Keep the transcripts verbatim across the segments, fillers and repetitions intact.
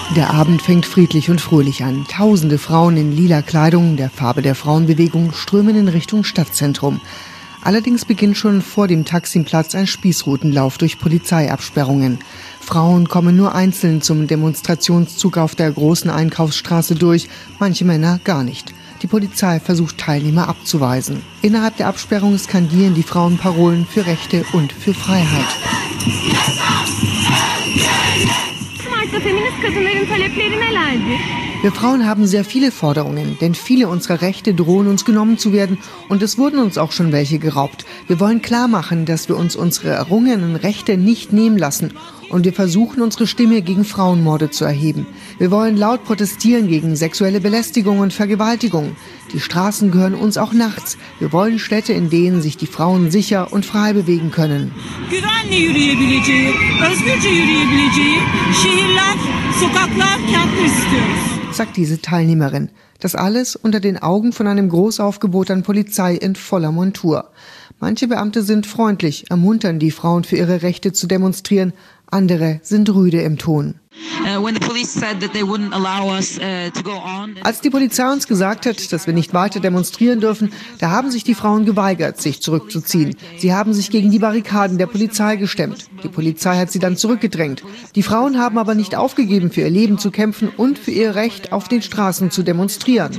Der Abend fängt friedlich und fröhlich an. Tausende Frauen in lila Kleidung, der Farbe der Frauenbewegung, strömen in Richtung Stadtzentrum. Allerdings beginnt schon vor dem Taksimplatz ein Spießrutenlauf durch Polizeiabsperrungen. Frauen kommen nur einzeln zum Demonstrationszug auf der großen Einkaufsstraße durch, manche Männer gar nicht. Die Polizei versucht, Teilnehmer abzuweisen. Innerhalb der Absperrung skandieren die Frauen Parolen für Rechte und für Freiheit. Wir Frauen haben sehr viele Forderungen, denn viele unserer Rechte drohen uns genommen zu werden und es wurden uns auch schon welche geraubt. Wir wollen klar machen, dass wir uns unsere errungenen Rechte nicht nehmen lassen und wir versuchen, unsere Stimme gegen Frauenmorde zu erheben. Wir wollen laut protestieren gegen sexuelle Belästigung und Vergewaltigung. Die Straßen gehören uns auch nachts. Wir wollen Städte, in denen sich die Frauen sicher und frei bewegen können. Sagt diese Teilnehmerin. Das alles unter den Augen von einem Großaufgebot an Polizei in voller Montur. Manche Beamte sind freundlich, ermuntern die Frauen für ihre Rechte zu demonstrieren. Andere sind rüde im Ton. Als die Polizei uns gesagt hat, dass wir nicht weiter demonstrieren dürfen, da haben sich die Frauen geweigert, sich zurückzuziehen. Sie haben sich gegen die Barrikaden der Polizei gestemmt. Die Polizei hat sie dann zurückgedrängt. Die Frauen haben aber nicht aufgegeben, für ihr Leben zu kämpfen und für ihr Recht, auf den Straßen zu demonstrieren.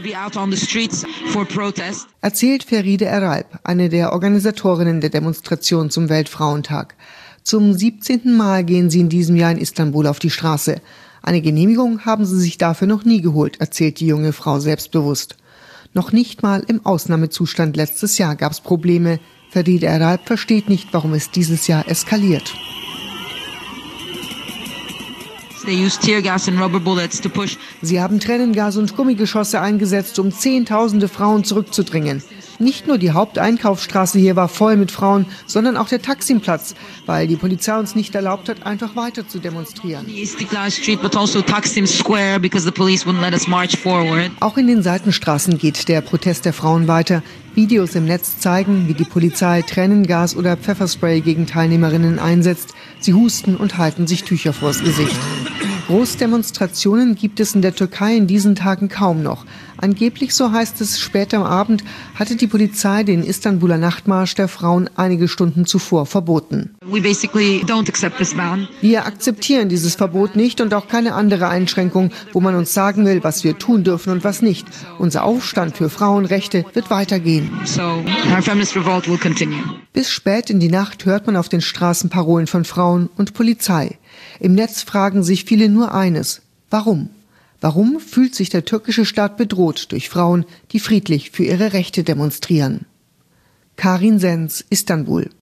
Erzählt Feride Eralp, eine der Organisatorinnen der Demonstration zum Weltfrauentag. Zum siebzehnten Mal gehen sie in diesem Jahr in Istanbul auf die Straße. Eine Genehmigung haben sie sich dafür noch nie geholt, erzählt die junge Frau selbstbewusst. Noch nicht mal im Ausnahmezustand letztes Jahr gab es Probleme. Feride Eralp versteht nicht, warum es dieses Jahr eskaliert. Sie haben Tränengas und Gummigeschosse eingesetzt, um Zehntausende Frauen zurückzudrängen. Nicht nur die Haupteinkaufsstraße hier war voll mit Frauen, sondern auch der Taksimplatz, weil die Polizei uns nicht erlaubt hat, einfach weiter zu demonstrieren. Auch in den Seitenstraßen geht der Protest der Frauen weiter. Videos im Netz zeigen, wie die Polizei Tränengas oder Pfefferspray gegen Teilnehmerinnen einsetzt. Sie husten und halten sich Tücher vors Gesicht. Großdemonstrationen gibt es in der Türkei in diesen Tagen kaum noch. Angeblich, so heißt es später am Abend, hatte die Polizei den Istanbuler Nachtmarsch der Frauen einige Stunden zuvor verboten. Wir akzeptieren dieses Verbot nicht und auch keine andere Einschränkung, wo man uns sagen will, was wir tun dürfen und was nicht. Unser Aufstand für Frauenrechte wird weitergehen. Bis spät in die Nacht hört man auf den Straßen Parolen von Frauen und Polizei. Im Netz fragen sich viele nur eines: Warum? Warum fühlt sich der türkische Staat bedroht durch Frauen, die friedlich für ihre Rechte demonstrieren? Karin Sens, Istanbul.